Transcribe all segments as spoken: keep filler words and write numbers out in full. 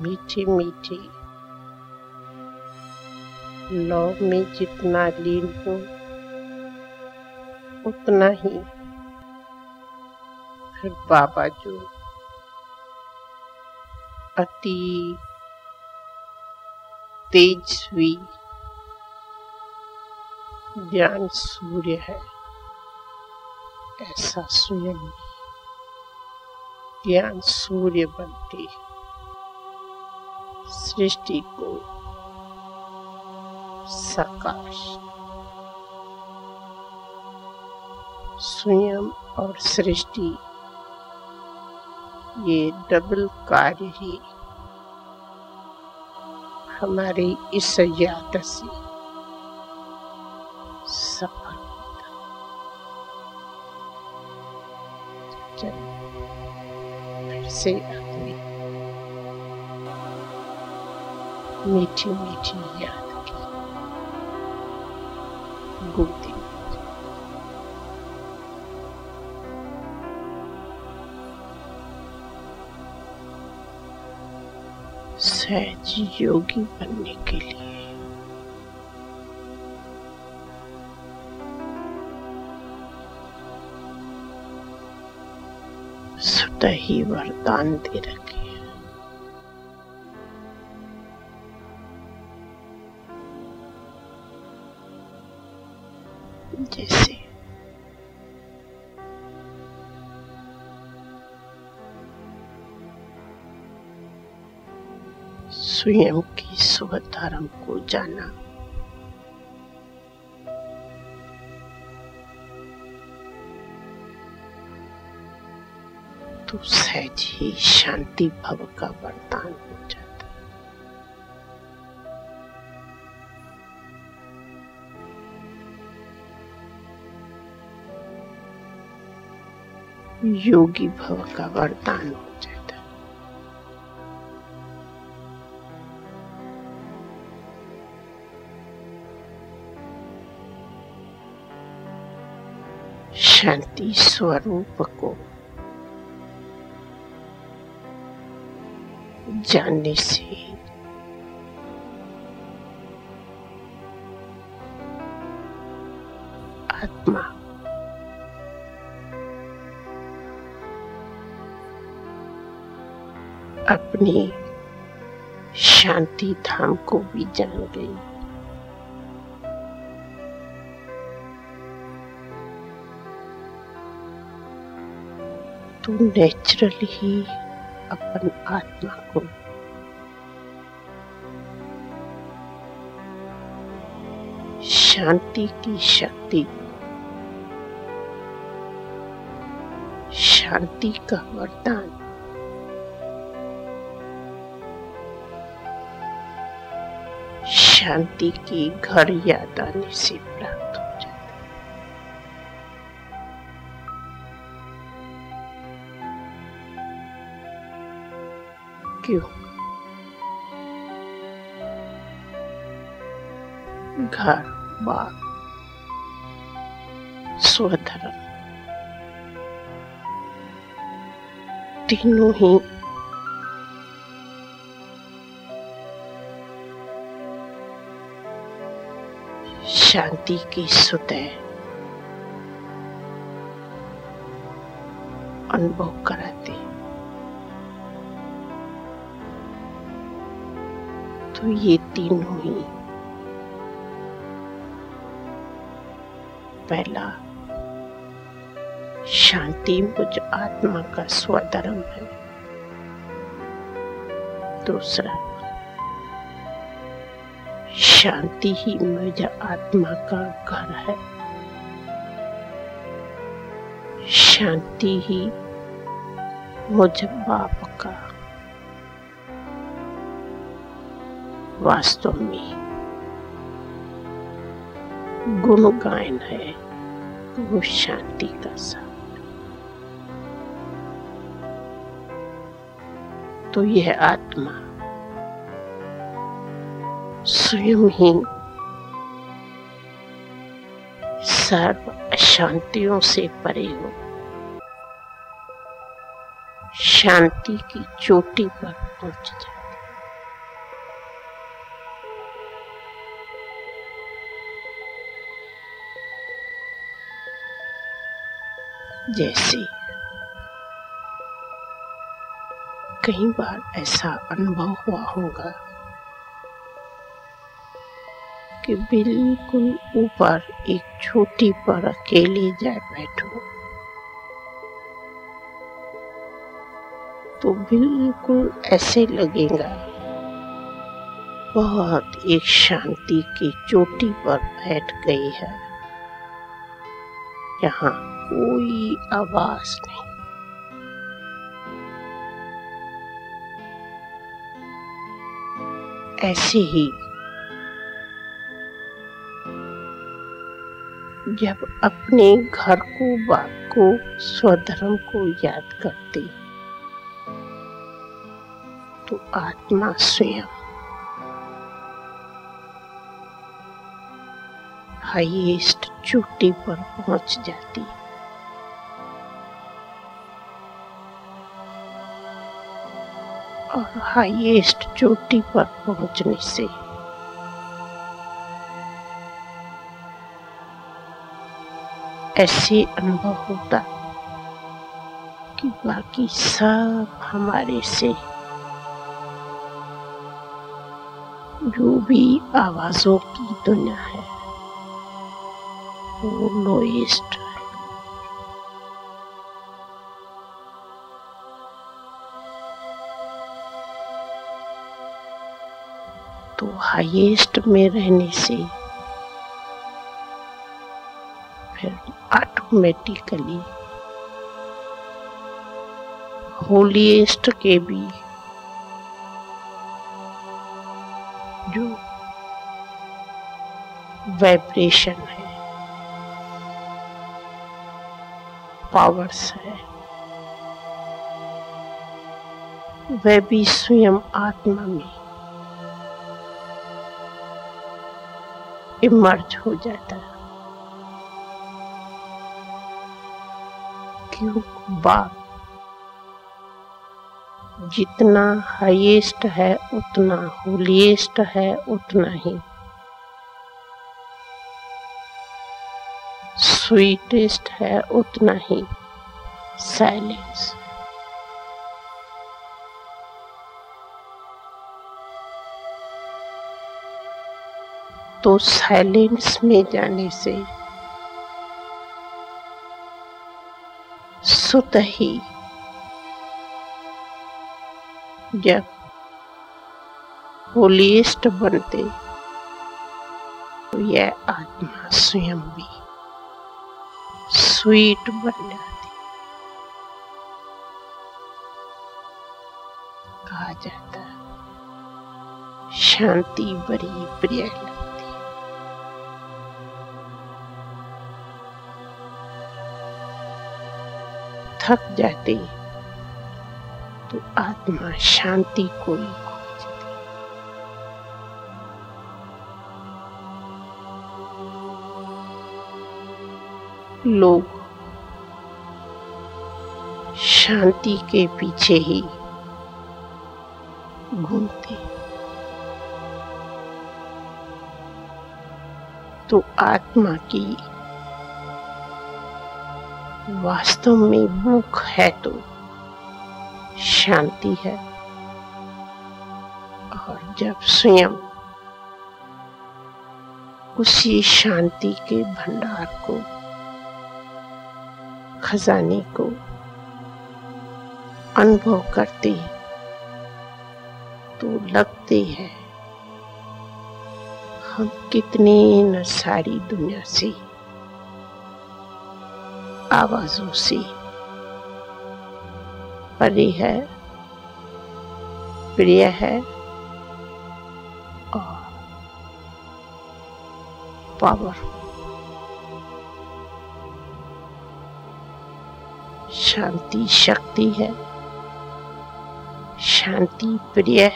मीठी मीठी लौ में जितना लीन हूँ उतना ही फिर बाबा जो अति तेजस्वी ज्ञान सूर्य है, ऐसा स्वयं ज्ञान सूर्य बनते सृष्टि को साकार। स्वयं और सृष्टि ये डबल कार्य ही हमारी इस यात्रा से सफल होता। चलिए फिर से अपनी मीठी मीठी याद की गोदी सहज योगी बनने के लिए स्वतः ही वरदान दे रखे हैं। जैसे स्वयं की स्वधर्म को जाना, तो सहज ही शांति भव का वरदान हो जाता। योगी भव का वरदान हो जाता। शांति स्वरूप को जानने से आत्मा अपनी शांति धाम को भी जान गई। तो नेचुरली ही अपन आत्मा को शांति की शक्ति, शांति का वरदान शांति की घर याद आने से प्राप्त हो जाता। क्यों? घर बार स्वधर्म तीनों ही शांति की सुतह अनुभव कराते। तो ये तीनों ही पहला शांति मुझ आत्मा का स्वधर्म है। दूसरा शांति ही मुझ आत्मा का घर है। शांति ही मुझ बाप का वास्तव में गुण गायन है। वो शांति का साथ। तो यह आत्मा स्वयं ही सर्व अशांतियों से परे हो, शांति की चोटी पर पहुंच जाती। जैसे कई बार ऐसा अनुभव हुआ होगा कि बिल्कुल ऊपर एक चोटी पर अकेले जा बैठो तो बिल्कुल ऐसे लगेगा बहुत एक शांति की चोटी पर बैठ गई है। यहाँ कोई आवाज नहीं, ऐसे ही जब अपने घर को, बाप को, स्वधर्म को याद करते तो आत्मा स्वयं हाईएस्ट चोटी पर पहुंच जाती। और हाईएस्ट चोटी पर पहुंचने से ऐसे अनुभव होता कि बाकी सब हमारे से जो भी आवाजों की दुनिया है वो लोएस्ट है। तो हाईएस्ट में रहने से फिर ऑटोमेटिकली होलीएस्ट के भी जो वाइब्रेशन है, पावर्स है, वह भी स्वयं आत्मा में इमर्ज हो जाता है। क्यों? बाप जितना हाईएस्ट है उतना होलीएस्ट है, उतना ही स्वीटेस्ट है, उतना ही साइलेंस। तो साइलेंस में जाने से स्वतः ही जब होलीएस्ट बनते तो यह आत्मा स्वयं भी स्वीट बन जाती। कहा जाता है शांति बड़ी प्रिय लगती। थक जाते तो आत्मा शांति को ही खोजती। लोग शांति के पीछे ही घूमते तो आत्मा की वास्तव में भूख है तो शांति है। और जब स्वयं उसी शांति के भंडार को, खजाने को अनुभव करते तो लगते हैं हम कितने न सारी दुनिया से, आवाजों से परे है, प्रिय है और पावर, शांति शक्ति है, शांति प्रिय है।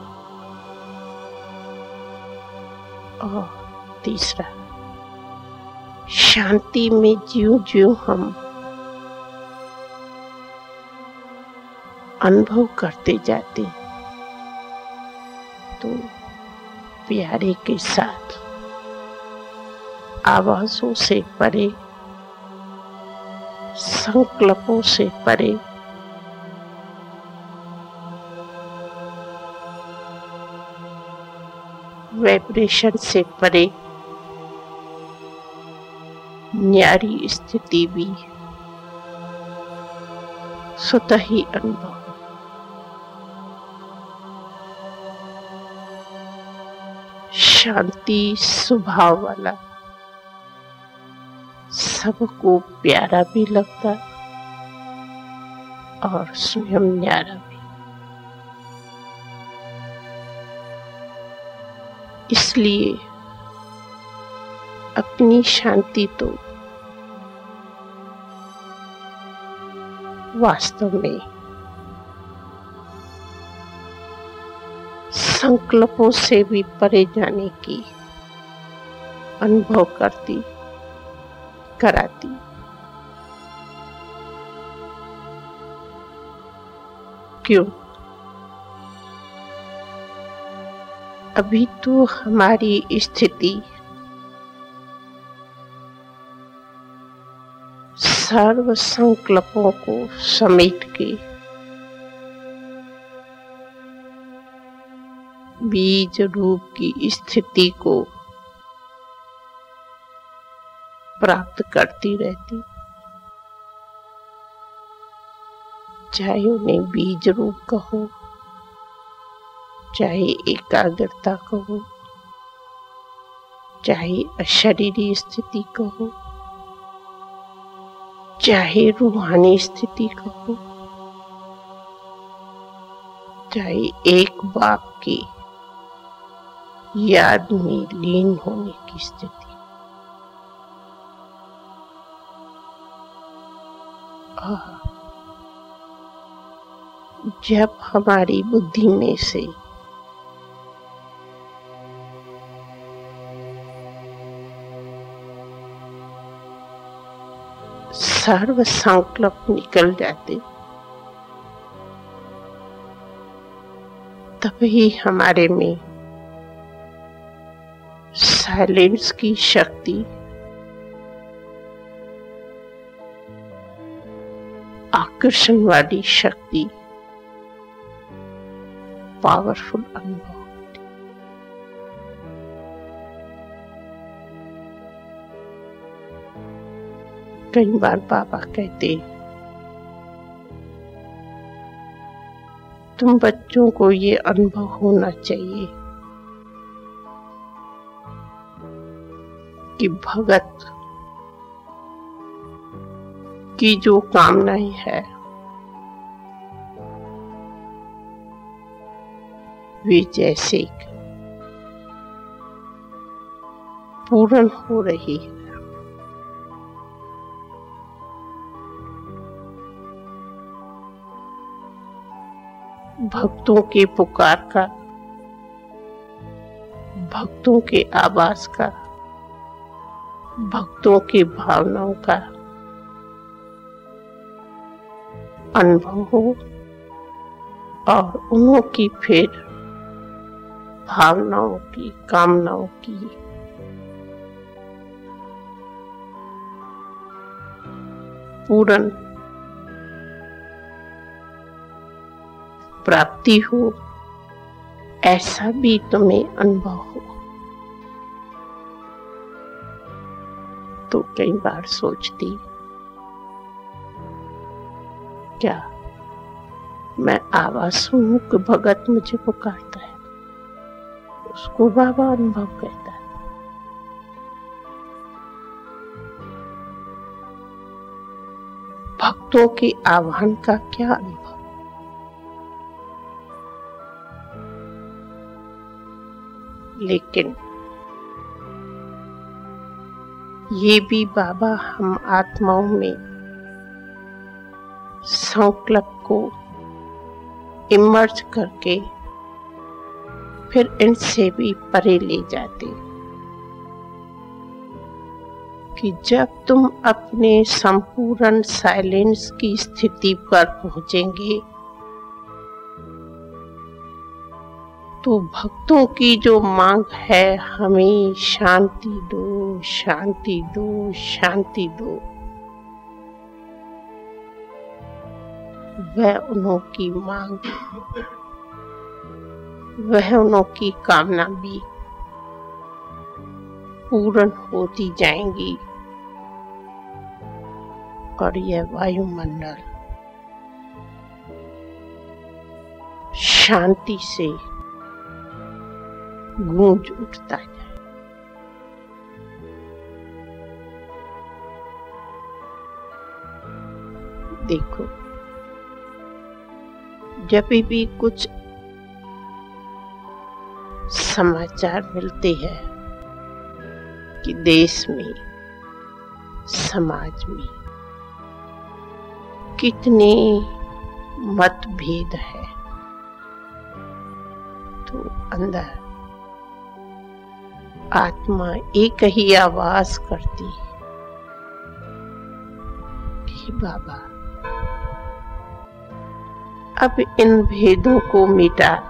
और तीसरा, शांति में ज्यों ज्यों हम अनुभव करते जाते तो प्यारे के साथ आवाजों से परे संकल्पों से परे, वाइब्रेशन से परे न्यारी स्थिति भी स्वतः ही अनुभव। शांति स्वभाव वाला, सबको प्यारा भी लगता और स्वयं न्यारा भी। इसलिए अपनी शांति तो वास्तव में संकल्पों से भी परे जाने की अनुभव करती कराती। क्यों? अभी तो हमारी स्थिति सर्व संकल्पों को समेट के बीज रूप की स्थिति को प्राप्त करती रहती, चाहे उन्हें बीज रूप कहो, चाहे एकाग्रता कहो, चाहे अशरीरी स्थिति कहो, चाहे रूहानी स्थिति कहो, चाहे एक बाप की याद में लीन होने की स्थिति। जब हमारी बुद्धि में से सर्व संकल्प निकल जाते, तभी हमारे में साइलेंस की शक्ति, आकर्षण वाली शक्ति पावरफुल अनुभव। कई बार बाबा कहते, तुम बच्चों को ये अनुभव होना चाहिए कि भगत की जो कामनाएं है वे जैसे पूर्ण हो रही है। भक्तों के पुकार का, भक्तों के आवाज का, भक्तों की भावनाओं का अनुभव हो और उन्हों की फिर भावनाओं की, कामनाओं की पूर्ण प्राप्ति हो, ऐसा भी तुम्हें अनुभव हो। तो कई बार सोचती, क्या मैं आवाज सुनूं कि भगत मुझे पुकारता है, उसको बाबा अनुभव कहता है। भक्तों के आह्वान का क्या अनुभव? लेकिन ये भी बाबा हम आत्माओं में संकल्प को इमर्ज करके फिर इनसे भी परे ले जाते कि जब तुम अपने संपूर्ण साइलेंस की स्थिति पर पहुंचेंगे तो भक्तों की जो मांग है, हमें शांति दो, शांति दो, शांति दो, वह उन्हों की मांग, वह उन्हों की कामना भी पूर्ण होती जाएंगी और यह वायुमंडल शांति से गूंज उठता है। देखो, जब भी कुछ समाचार मिलते हैं कि देश में, समाज में कितने मतभेद है, तो अंदर आत्मा एक ही आवाज करती है कि बाबा अब इन भेदों को मिटा